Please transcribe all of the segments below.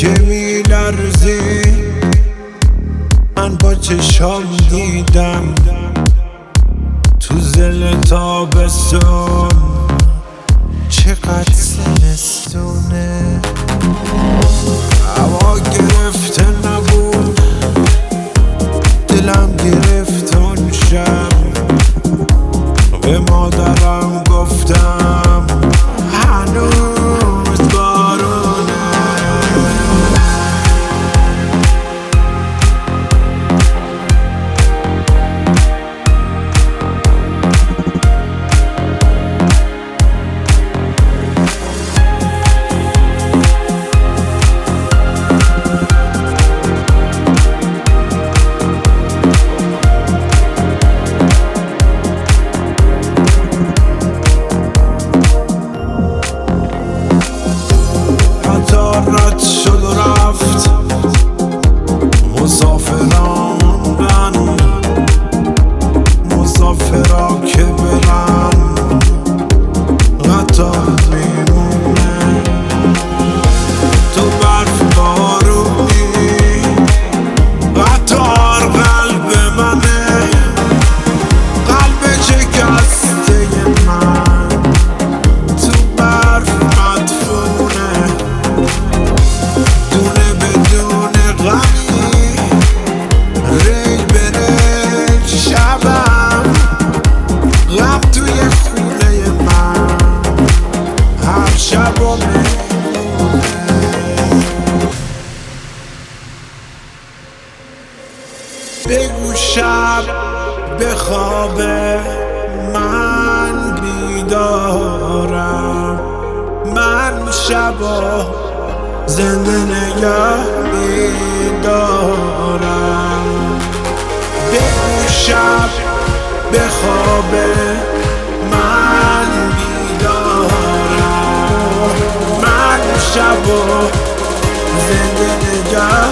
که میلرزی من با چشام دیدم تو زل تابستون چقدر زمستونه. هوا گرفته نبود دلم گرفت اون شب به مادرم گفتم هنوز بارونه. رد شد و رفت مسافران موندن، مسافرا که برن قطار میمونه. تو برف بارونی قطار قلب منه، قلب شکسته من تو برف مدفونه. دونه بدون غمی ریل به ریل شبم غم توی خونه من هر شب و میمونه. بگو شب بخوابه من بیدارم، من شبا زنده نگه میدارم. بگو شب بخوابه من بیدارم، من شبا زنده نگه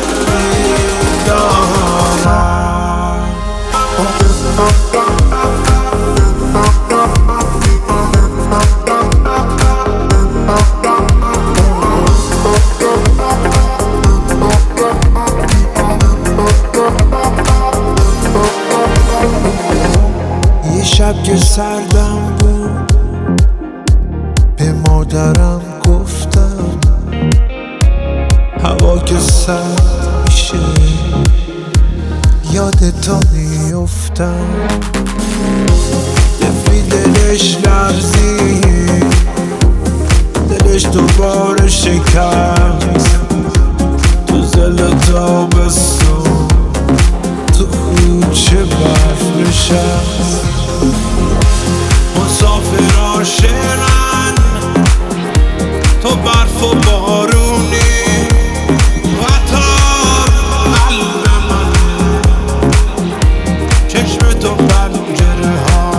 میدارم. شب که سردم بود به مادرم گفتم هوا که سرد میشه یادتا میفتم. دفی دلش لرزید دلش دوباره شکست تو زل تابستون تو کوچه برف نشست. مسافرها شعرن تو برف و بارونی قطار قلب من چشم تو پنجره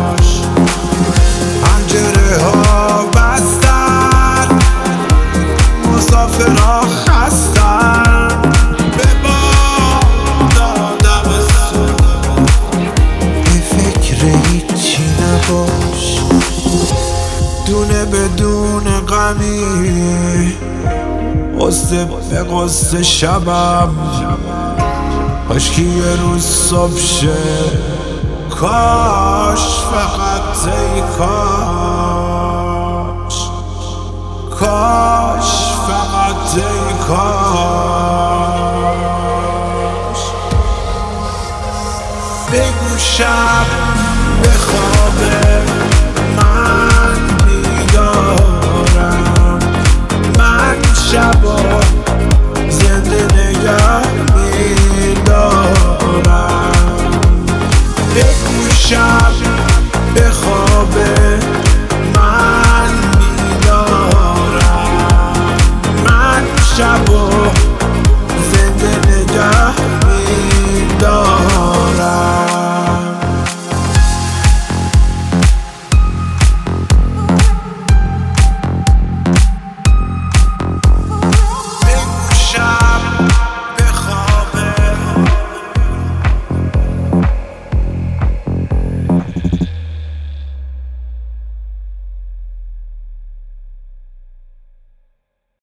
ها بستن. مسافرها خستن به باد آدمستون. به فکر هیچی نباش دونه بدون غمی قصه به قصه شبم کاشکی یه روز صبح شه. کاش فقط ای کاش، کاش فقط ای کاش. بگو شب